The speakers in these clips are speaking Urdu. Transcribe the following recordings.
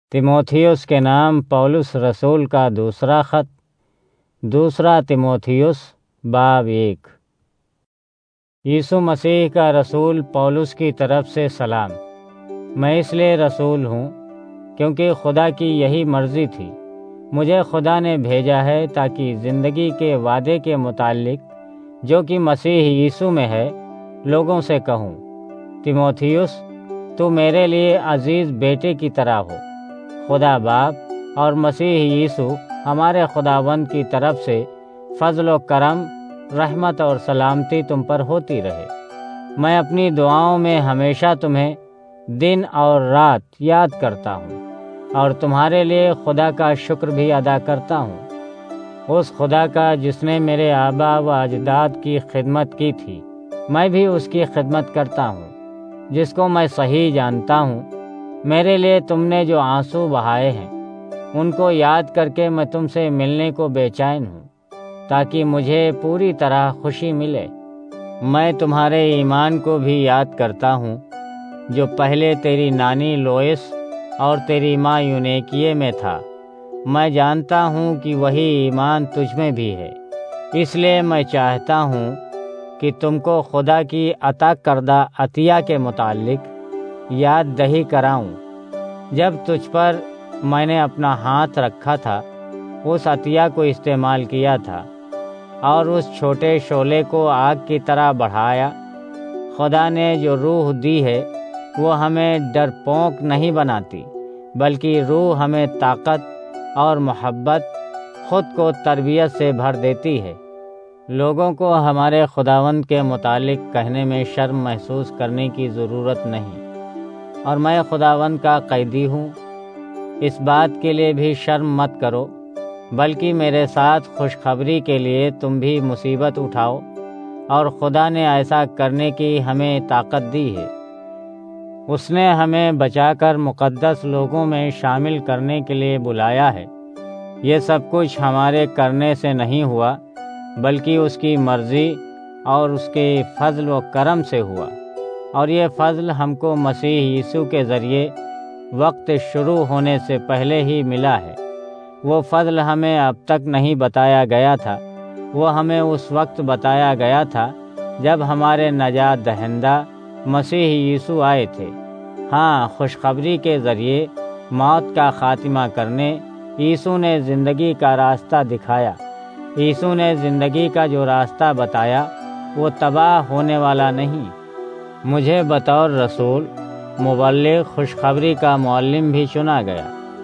تیموتھیوس کے نام پولس رسول کا دوسرا خط، دوسرا تیموتھیوس باب 1۔ یسوع مسیح کا رسول پولس کی طرف سے سلام۔ میں اس لیے رسول ہوں کیونکہ خدا کی یہی مرضی تھی۔ مجھے خدا نے بھیجا ہے تاکہ زندگی کے وعدے کے متعلق جو کہ مسیح یسوع میں ہے لوگوں سے کہوں۔ تیموتھیوس، تو میرے لیے عزیز بیٹے کی طرح ہو۔ خدا باپ اور مسیح یسوع ہمارے خداوند کی طرف سے فضل و کرم، رحمت اور سلامتی تم پر ہوتی رہے۔ میں اپنی دعاؤں میں ہمیشہ تمہیں دن اور رات یاد کرتا ہوں اور تمہارے لیے خدا کا شکر بھی ادا کرتا ہوں، اس خدا کا جس نے میرے آبا و اجداد کی خدمت کی تھی۔ میں بھی اس کی خدمت کرتا ہوں جس کو میں صحیح جانتا ہوں۔ میرے لیے تم نے جو آنسو بہائے ہیں ان کو یاد کر کے میں تم سے ملنے کو بے چین ہوں تاکہ مجھے پوری طرح خوشی ملے۔ میں تمہارے ایمان کو بھی یاد کرتا ہوں جو پہلے تیری نانی لوئس اور تیری ماں یونیکیے میں تھا۔ میں جانتا ہوں کہ وہی ایمان تجھ میں بھی ہے، اس لیے میں چاہتا ہوں کہ تم کو خدا کی عطا کردہ عطیہ کے متعلق یاد دہی کراؤں۔ جب تجھ پر میں نے اپنا ہاتھ رکھا تھا، اس عطیہ کو استعمال کیا تھا اور اس چھوٹے شعلے کو آگ کی طرح بڑھایا۔ خدا نے جو روح دی ہے وہ ہمیں ڈرپونک نہیں بناتی، بلکہ روح ہمیں طاقت اور محبت، خود کو تربیت سے بھر دیتی ہے۔ لوگوں کو ہمارے خداوند کے متعلق کہنے میں شرم محسوس کرنے کی ضرورت نہیں، اور میں خداوند کا قیدی ہوں۔ اس بات کے لیے بھی شرم مت کرو، بلکہ میرے ساتھ خوشخبری کے لیے تم بھی مصیبت اٹھاؤ، اور خدا نے ایسا کرنے کی ہمیں طاقت دی ہے۔ اس نے ہمیں بچا کر مقدس لوگوں میں شامل کرنے کے لیے بلایا ہے۔ یہ سب کچھ ہمارے کرنے سے نہیں ہوا، بلکہ اس کی مرضی اور اس کے فضل و کرم سے ہوا، اور یہ فضل ہم کو مسیح یسوع کے ذریعے وقت شروع ہونے سے پہلے ہی ملا ہے۔ وہ فضل ہمیں اب تک نہیں بتایا گیا تھا، وہ ہمیں اس وقت بتایا گیا تھا جب ہمارے نجات دہندہ مسیح یسوع آئے تھے۔ ہاں، خوشخبری کے ذریعے موت کا خاتمہ کرنے یسوع نے زندگی کا راستہ دکھایا۔ یسوع نے زندگی کا جو راستہ بتایا وہ تباہ ہونے والا نہیں۔ مجھے بطور رسول، مبلغ، خوشخبری کا معلم بھی چنا گیا،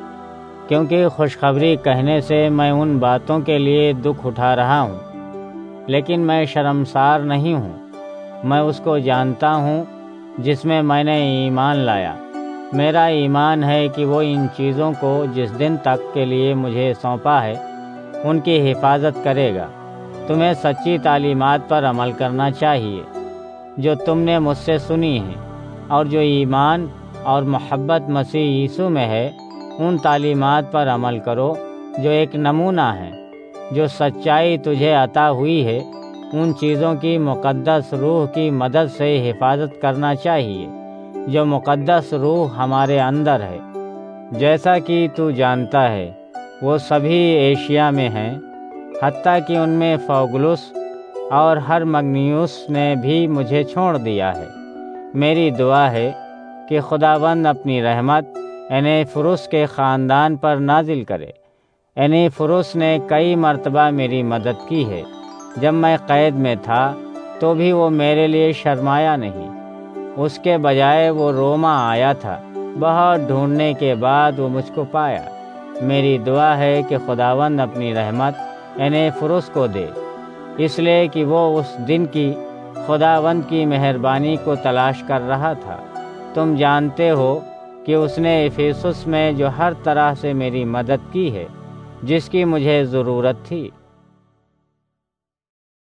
کیونکہ خوشخبری کہنے سے میں ان باتوں کے لیے دکھ اٹھا رہا ہوں، لیکن میں شرمسار نہیں ہوں۔ میں اس کو جانتا ہوں جس میں نے ایمان لایا۔ میرا ایمان ہے کہ وہ ان چیزوں کو جس دن تک کے لیے مجھے سونپا ہے ان کی حفاظت کرے گا۔ تمہیں سچی تعلیمات پر عمل کرنا چاہیے جو تم نے مجھ سے سنی ہیں، اور جو ایمان اور محبت مسیح یسوع میں ہے ان تعلیمات پر عمل کرو جو ایک نمونہ ہے۔ جو سچائی تجھے عطا ہوئی ہے ان چیزوں کی مقدس روح کی مدد سے حفاظت کرنا چاہیے جو مقدس روح ہمارے اندر ہے۔ جیسا کہ تو جانتا ہے وہ سبھی ایشیا میں ہیں، حتیٰ کہ ان میں فوگلس اور ہرمگنیوس نے بھی مجھے چھوڑ دیا ہے۔ میری دعا ہے کہ خداوند اپنی رحمت انیفروس کے خاندان پر نازل کرے۔ انیفروس نے کئی مرتبہ میری مدد کی ہے۔ جب میں قید میں تھا تو بھی وہ میرے لیے شرمایا نہیں، اس کے بجائے وہ روما آیا تھا۔ بہت ڈھونڈنے کے بعد وہ مجھ کو پایا۔ میری دعا ہے کہ خداوند اپنی رحمت انیفروس کو دے، اس لیے کہ وہ اس دن کی خداوند کی مہربانی کو تلاش کر رہا تھا۔ تم جانتے ہو کہ اس نے افیسس میں جو ہر طرح سے میری مدد کی ہے، جس کی مجھے ضرورت تھی۔